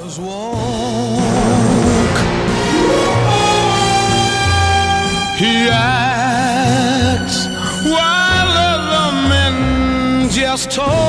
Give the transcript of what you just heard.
lovers walk. He acts while other men just talk.